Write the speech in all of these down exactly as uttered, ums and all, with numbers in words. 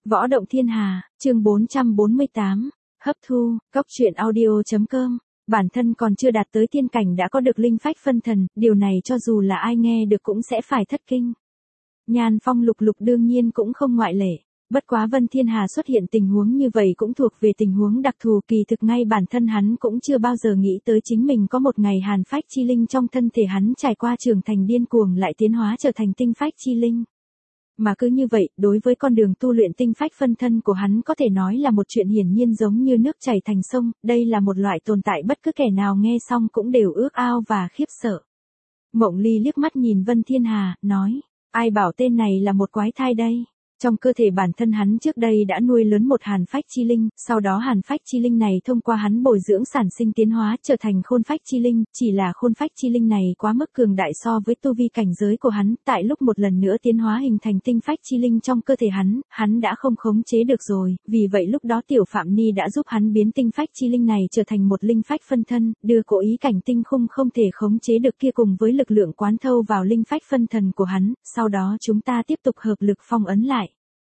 Võ động thiên hà, chương bốn trăm bốn mươi tám, hấp thu, cốc truyện audio.com. Bản thân còn chưa đạt tới tiên cảnh đã có được linh phách phân thần, điều này cho dù là ai nghe được cũng sẽ phải thất kinh. Nhan Phong Lục Lục đương nhiên cũng không ngoại lệ. Bất quá Vân Thiên Hà xuất hiện tình huống như vậy cũng thuộc về tình huống đặc thù, kỳ thực ngay bản thân hắn cũng chưa bao giờ nghĩ tới chính mình có một ngày hàn phách chi linh trong thân thể hắn trải qua trưởng thành điên cuồng lại tiến hóa trở thành tinh phách chi linh. Mà cứ như vậy, đối với con đường tu luyện tinh phách phân thân của hắn có thể nói là một chuyện hiển nhiên giống như nước chảy thành sông, đây là một loại tồn tại bất cứ kẻ nào nghe xong cũng đều ước ao và khiếp sợ. Mộng Ly liếc mắt nhìn Vân Thiên Hà, nói, ai bảo tên này là một quái thai đây? Trong cơ thể bản thân hắn trước đây đã nuôi lớn một hàn phách chi linh, sau đó hàn phách chi linh này thông qua hắn bồi dưỡng sản sinh tiến hóa trở thành khôn phách chi linh, chỉ là khôn phách chi linh này quá mức cường đại so với tu vi cảnh giới của hắn, tại lúc một lần nữa tiến hóa hình thành tinh phách chi linh trong cơ thể hắn, hắn đã không khống chế được rồi, vì vậy lúc đó Tiểu Phạm Ni đã giúp hắn biến tinh phách chi linh này trở thành một linh phách phân thân, đưa cố ý cảnh tinh khung không thể khống chế được kia cùng với lực lượng quán thâu vào linh phách phân thần của hắn, sau đó chúng ta tiếp tục hợp lực phong ấn lại.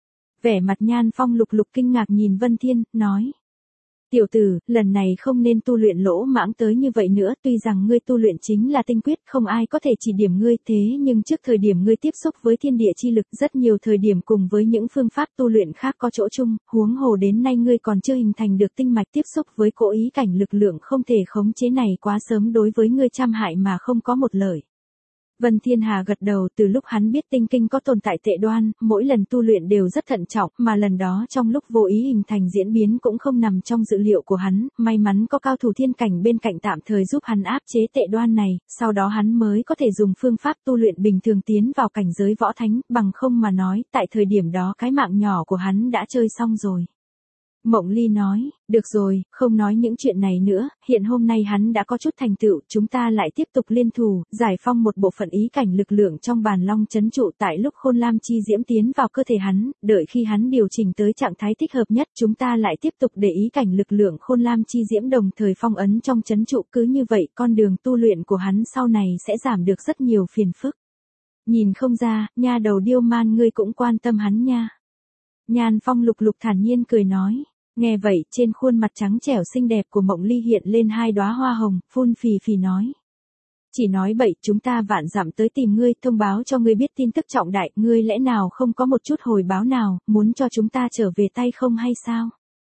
Vẻ mặt Nhan Phong Lục Lục kinh ngạc nhìn Vân Thiên, nói. Tiểu tử, lần này không nên tu luyện lỗ mãng tới như vậy nữa, tuy rằng ngươi tu luyện chính là tinh quyết, không ai có thể chỉ điểm ngươi, thế nhưng trước thời điểm ngươi tiếp xúc với thiên địa chi lực, rất nhiều thời điểm cùng với những phương pháp tu luyện khác có chỗ chung, huống hồ đến nay ngươi còn chưa hình thành được tinh mạch tiếp xúc với cố ý cảnh lực lượng không thể khống chế này quá sớm, đối với ngươi trăm hại mà không có một lợi. Vân Thiên Hà gật đầu, từ lúc hắn biết tinh kinh có tồn tại tệ đoan, mỗi lần tu luyện đều rất thận trọng, mà lần đó trong lúc vô ý hình thành diễn biến cũng không nằm trong dự liệu của hắn, may mắn có cao thủ thiên cảnh bên cạnh tạm thời giúp hắn áp chế tệ đoan này, sau đó hắn mới có thể dùng phương pháp tu luyện bình thường tiến vào cảnh giới võ thánh, bằng không mà nói, tại thời điểm đó cái mạng nhỏ của hắn đã chơi xong rồi. Mộng Ly nói, được rồi, không nói những chuyện này nữa, hiện hôm nay hắn đã có chút thành tựu, chúng ta lại tiếp tục liên thủ, giải phong một bộ phận ý cảnh lực lượng trong bàn long chấn trụ tại lúc Khôn Lam chi diễm tiến vào cơ thể hắn, đợi khi hắn điều chỉnh tới trạng thái thích hợp nhất, chúng ta lại tiếp tục để ý cảnh lực lượng Khôn Lam chi diễm đồng thời phong ấn trong chấn trụ, cứ như vậy con đường tu luyện của hắn sau này sẽ giảm được rất nhiều phiền phức. Nhìn không ra, nha đầu điêu man ngươi cũng quan tâm hắn nha. Nhan Phong Lục Lục thản nhiên cười nói. Nghe vậy, trên khuôn mặt trắng trẻo xinh đẹp của Mộng Ly hiện lên hai đóa hoa hồng, phun phì phì nói. Chỉ nói bậy, chúng ta vạn dặm tới tìm ngươi, thông báo cho ngươi biết tin tức trọng đại, ngươi lẽ nào không có một chút hồi báo nào, muốn cho chúng ta trở về tay không hay sao?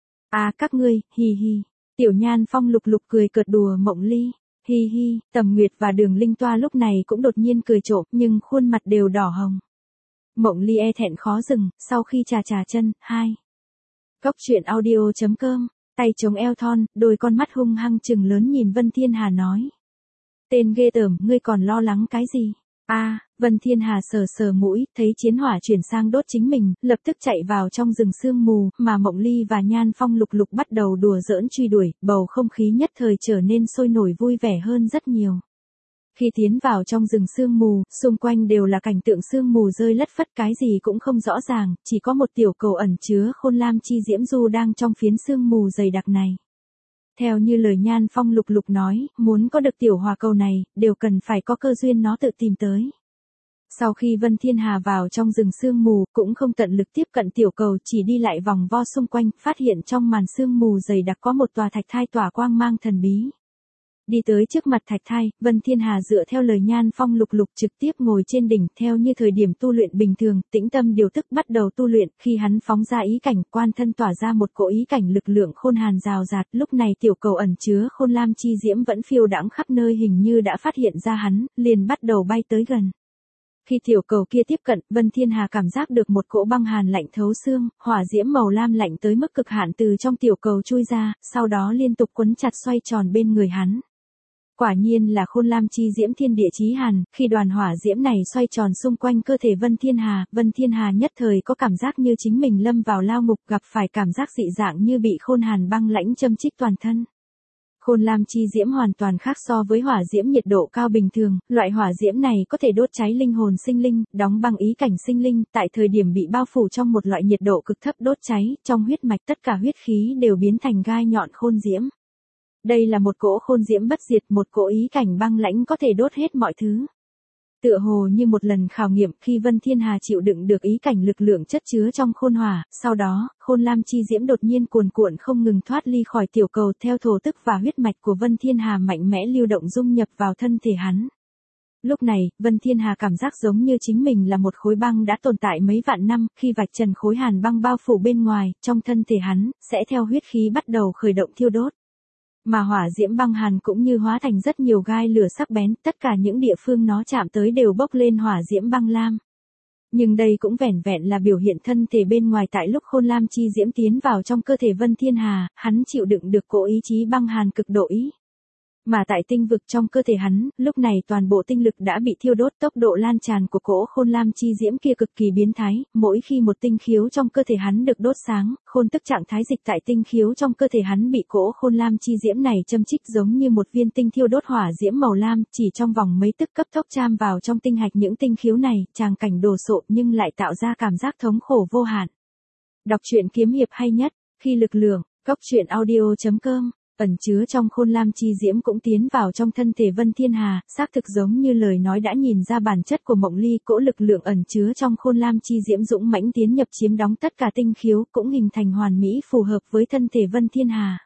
À các ngươi, hi hi. Tiểu Nhan Phong Lục Lục cười cợt đùa Mộng Ly. Hi hi, Tầm Nguyệt và Đường Linh Toa lúc này cũng đột nhiên cười trộm, nhưng khuôn mặt đều đỏ hồng. Mộng Ly e thẹn khó dừng, sau khi trà trà chân, hai. Cốc truyện audio.com, tay chống eo thon, đôi con mắt hung hăng trừng lớn nhìn Vân Thiên Hà nói. Tên ghê tởm, ngươi còn lo lắng cái gì? A, à, Vân Thiên Hà sờ sờ mũi, thấy chiến hỏa chuyển sang đốt chính mình, lập tức chạy vào trong rừng sương mù, mà Mộng Ly và Nhan Phong Lục Lục bắt đầu đùa giỡn truy đuổi, bầu không khí nhất thời trở nên sôi nổi vui vẻ hơn rất nhiều. Khi tiến vào trong rừng sương mù, xung quanh đều là cảnh tượng sương mù rơi lất phất, cái gì cũng không rõ ràng, chỉ có một tiểu cầu ẩn chứa Khôn Lam chi diễm du đang trong phiến sương mù dày đặc này. Theo như lời Nhan Phong Lục Lục nói, muốn có được tiểu hỏa cầu này, đều cần phải có cơ duyên nó tự tìm tới. Sau khi Vân Thiên Hà vào trong rừng sương mù, cũng không tận lực tiếp cận tiểu cầu, chỉ đi lại vòng vo xung quanh, phát hiện trong màn sương mù dày đặc có một tòa thạch thai tỏa quang mang thần bí. Đi tới trước mặt thạch thai, Vân Thiên Hà dựa theo lời Nhan Phong Lục Lục trực tiếp ngồi trên đỉnh, theo như thời điểm tu luyện bình thường, tĩnh tâm điều tức bắt đầu tu luyện, khi hắn phóng ra ý cảnh, quan thân tỏa ra một cỗ ý cảnh lực lượng khôn hàn rào rạt, lúc này tiểu cầu ẩn chứa Khôn Lam chi diễm vẫn phiêu đãng khắp nơi, hình như đã phát hiện ra hắn, liền bắt đầu bay tới gần. Khi tiểu cầu kia tiếp cận, Vân Thiên Hà cảm giác được một cỗ băng hàn lạnh thấu xương, hỏa diễm màu lam lạnh tới mức cực hạn từ trong tiểu cầu chui ra, sau đó liên tục quấn chặt xoay tròn bên người hắn. Quả nhiên là Khôn Lam chi diễm thiên địa chí hàn, khi đoàn hỏa diễm này xoay tròn xung quanh cơ thể Vân Thiên Hà, Vân Thiên Hà nhất thời có cảm giác như chính mình lâm vào lao ngục, gặp phải cảm giác dị dạng như bị khôn hàn băng lãnh châm chích toàn thân. Khôn Lam chi diễm hoàn toàn khác so với hỏa diễm nhiệt độ cao bình thường, loại hỏa diễm này có thể đốt cháy linh hồn sinh linh, đóng băng ý cảnh sinh linh, tại thời điểm bị bao phủ trong một loại nhiệt độ cực thấp đốt cháy, trong huyết mạch tất cả huyết khí đều biến thành gai nhọn khôn diễm. Đây là một cỗ khôn diễm bất diệt, một cỗ ý cảnh băng lãnh có thể đốt hết mọi thứ. Tựa hồ như một lần khảo nghiệm khi Vân Thiên Hà chịu đựng được ý cảnh lực lượng chất chứa trong khôn hỏa, sau đó, khôn lam chi diễm đột nhiên cuồn cuộn không ngừng thoát ly khỏi tiểu cầu theo thổ tức và huyết mạch của Vân Thiên Hà mạnh mẽ lưu động dung nhập vào thân thể hắn. Lúc này, Vân Thiên Hà cảm giác giống như chính mình là một khối băng đã tồn tại mấy vạn năm, khi vạch trần khối hàn băng bao phủ bên ngoài, trong thân thể hắn, sẽ theo huyết khí bắt đầu khởi động thiêu đốt. Mà hỏa diễm băng hàn cũng như hóa thành rất nhiều gai lửa sắc bén, tất cả những địa phương nó chạm tới đều bốc lên hỏa diễm băng lam. Nhưng đây cũng vẻn vẹn là biểu hiện thân thể bên ngoài tại lúc khôn lam chi diễm tiến vào trong cơ thể Vân Thiên Hà, hắn chịu đựng được cỗ ý chí băng hàn cực độ ý. Mà tại tinh vực trong cơ thể hắn, lúc này toàn bộ tinh lực đã bị thiêu đốt, tốc độ lan tràn của cỗ khôn lam chi diễm kia cực kỳ biến thái, mỗi khi một tinh khiếu trong cơ thể hắn được đốt sáng, khôn tức trạng thái dịch tại tinh khiếu trong cơ thể hắn bị cỗ khôn lam chi diễm này châm chích giống như một viên tinh thiêu đốt hỏa diễm màu lam, chỉ trong vòng mấy tức cấp tốc chạm vào trong tinh hạch những tinh khiếu này, tràng cảnh đồ sộ nhưng lại tạo ra cảm giác thống khổ vô hạn. Đọc truyện kiếm hiệp hay nhất, khi lực lượng, góc truyện audio chấm com. Ẩn chứa trong khôn lam chi diễm cũng tiến vào trong thân thể Vân Thiên Hà, xác thực giống như lời nói đã nhìn ra bản chất của Mộng Ly, cỗ lực lượng ẩn chứa trong khôn lam chi diễm dũng mãnh tiến nhập chiếm đóng tất cả tinh khiếu, cũng hình thành hoàn mỹ phù hợp với thân thể Vân Thiên Hà.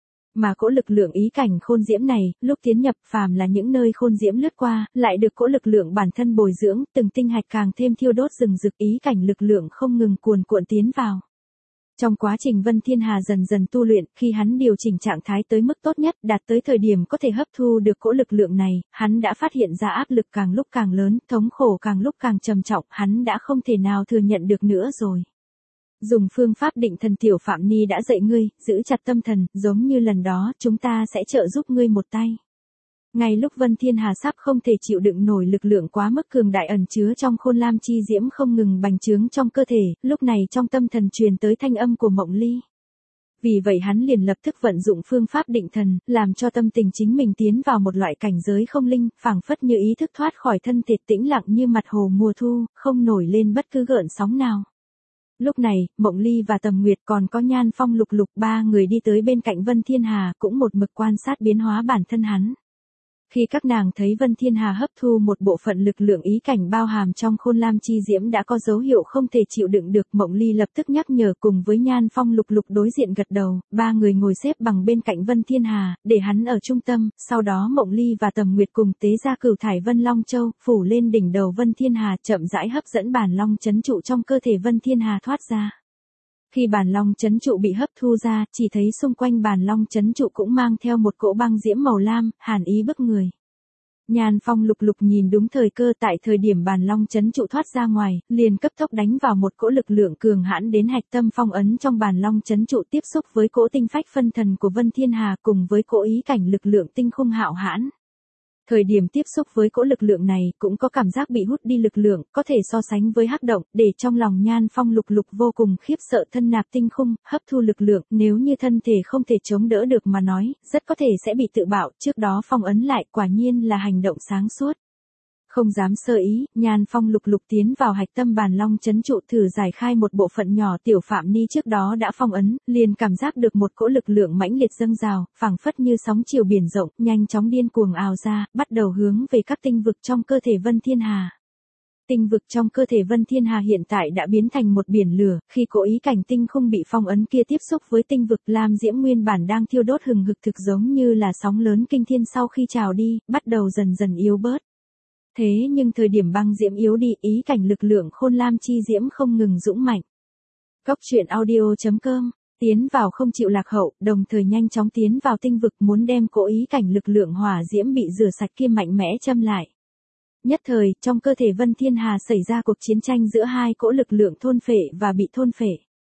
Mà cỗ lực lượng ý cảnh khôn diễm này, lúc tiến nhập phàm là những nơi khôn diễm lướt qua, lại được cỗ lực lượng bản thân bồi dưỡng, từng tinh hạch càng thêm thiêu đốt rừng rực, ý cảnh lực lượng không ngừng cuồn cuộn tiến vào. Trong quá trình Vân Thiên Hà dần dần tu luyện, khi hắn điều chỉnh trạng thái tới mức tốt nhất, đạt tới thời điểm có thể hấp thu được cỗ lực lượng này, hắn đã phát hiện ra áp lực càng lúc càng lớn, thống khổ càng lúc càng trầm trọng, hắn đã không thể nào thừa nhận được nữa rồi. Dùng phương pháp định thần tiểu Phạm Ni đã dạy ngươi, giữ chặt tâm thần, giống như lần đó, chúng ta sẽ trợ giúp ngươi một tay. Ngay lúc Vân Thiên Hà sắp không thể chịu đựng nổi lực lượng quá mức cường đại ẩn chứa trong khôn lam chi diễm không ngừng bành trướng trong cơ thể, lúc này trong tâm thần truyền tới thanh âm của Mộng Ly. Vì vậy hắn liền lập tức vận dụng phương pháp định thần, làm cho tâm tình chính mình tiến vào một loại cảnh giới không linh, phảng phất như ý thức thoát khỏi thân thể tĩnh lặng như mặt hồ mùa thu, không nổi lên bất cứ gợn sóng nào. Lúc này, Mộng Ly và Tầm Nguyệt còn có Nhan Phong Lục Lục ba người đi tới bên cạnh Vân Thiên Hà cũng một mực quan sát biến hóa bản thân hắn. Khi các nàng thấy Vân Thiên Hà hấp thu một bộ phận lực lượng ý cảnh bao hàm trong khôn lam chi diễm đã có dấu hiệu không thể chịu đựng được, Mộng Ly lập tức nhắc nhở cùng với Nhan Phong Lục Lục đối diện gật đầu, ba người ngồi xếp bằng bên cạnh Vân Thiên Hà, để hắn ở trung tâm, sau đó Mộng Ly và Tầm Nguyệt cùng tế ra cửu thải Vân Long Châu, phủ lên đỉnh đầu Vân Thiên Hà, chậm rãi hấp dẫn bản long chấn trụ trong cơ thể Vân Thiên Hà thoát ra. Khi bản long chấn trụ bị hấp thu ra, chỉ thấy xung quanh bản long chấn trụ cũng mang theo một cỗ băng diễm màu lam, hàn ý bức người. Nhan Phong Lục Lục nhìn đúng thời cơ tại thời điểm bản long chấn trụ thoát ra ngoài, liền cấp tốc đánh vào một cỗ lực lượng cường hãn đến hạch tâm phong ấn trong bản long chấn trụ tiếp xúc với cỗ tinh phách phân thần của Vân Thiên Hà cùng với cỗ ý cảnh lực lượng tinh khung hạo hãn. Thời điểm tiếp xúc với cỗ lực lượng này cũng có cảm giác bị hút đi lực lượng, có thể so sánh với hắc động, để trong lòng Nhan Phong Lục Lục vô cùng khiếp sợ thân nạp tinh khung, hấp thu lực lượng, nếu như thân thể không thể chống đỡ được mà nói, rất có thể sẽ bị tự bạo, trước đó phong ấn lại, quả nhiên là hành động sáng suốt. Không dám sơ ý, Nhan Phong Lục Lục tiến vào hạch tâm bản long chấn trụ thử giải khai một bộ phận nhỏ tiểu Phạm Ni trước đó đã phong ấn, liền cảm giác được một cỗ lực lượng mãnh liệt dâng trào, phảng phất như sóng chiều biển rộng, nhanh chóng điên cuồng ào ra, bắt đầu hướng về các tinh vực trong cơ thể Vân Thiên Hà. Tinh vực trong cơ thể Vân Thiên Hà hiện tại đã biến thành một biển lửa, khi cỗ ý cảnh tinh không bị phong ấn kia tiếp xúc với tinh vực, lam diễm nguyên bản đang thiêu đốt hừng hực thực giống như là sóng lớn kinh thiên sau khi trào đi, bắt đầu dần dần yếu bớt. Thế nhưng thời điểm băng diễm yếu đi, ý cảnh lực lượng khôn lam chi diễm không ngừng dũng mạnh. Góc truyện audio chấm com, tiến vào không chịu lạc hậu, đồng thời nhanh chóng tiến vào tinh vực muốn đem cỗ ý cảnh lực lượng hỏa diễm bị rửa sạch kia mạnh mẽ châm lại. Nhất thời, trong cơ thể Vân Thiên Hà xảy ra cuộc chiến tranh giữa hai cỗ lực lượng thôn phệ và bị thôn phệ.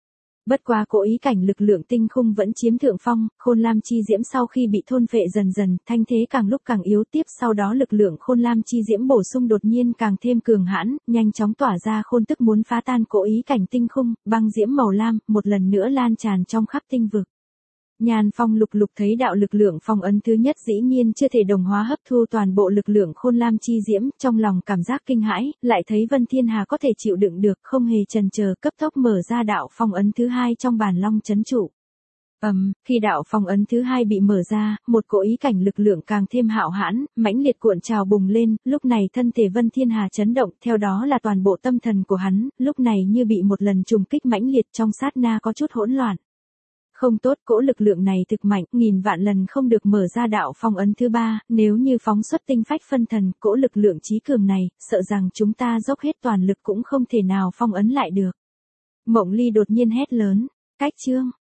Bất quá cỗ ý cảnh lực lượng tinh khung vẫn chiếm thượng phong, khôn lam chi diễm sau khi bị thôn phệ dần dần, thanh thế càng lúc càng yếu, tiếp sau đó lực lượng khôn lam chi diễm bổ sung đột nhiên càng thêm cường hãn, nhanh chóng tỏa ra khôn tức muốn phá tan cỗ ý cảnh tinh khung, băng diễm màu lam, một lần nữa lan tràn trong khắp tinh vực. Nhan Phong Lục Lục thấy đạo lực lượng phong ấn thứ nhất dĩ nhiên chưa thể đồng hóa hấp thu toàn bộ lực lượng khôn lam chi diễm, trong lòng cảm giác kinh hãi, lại thấy Vân Thiên Hà có thể chịu đựng được, không hề chần chờ cấp tốc mở ra đạo phong ấn thứ hai trong bản long chấn trụ. Ầm, khi đạo phong ấn thứ hai bị mở ra, một cỗ ý cảnh lực lượng càng thêm hạo hãn, mãnh liệt cuộn trào bùng lên, lúc này thân thể Vân Thiên Hà chấn động, theo đó là toàn bộ tâm thần của hắn, lúc này như bị một lần trùng kích mãnh liệt trong sát na có chút hỗn loạn. Không tốt, cỗ lực lượng này thực mạnh, nghìn vạn lần không được mở ra đạo phong ấn thứ ba, nếu như phóng xuất tinh phách phân thần, cỗ lực lượng trí cường này, sợ rằng chúng ta dốc hết toàn lực cũng không thể nào phong ấn lại được. Mộng Ly đột nhiên hét lớn, cách chương.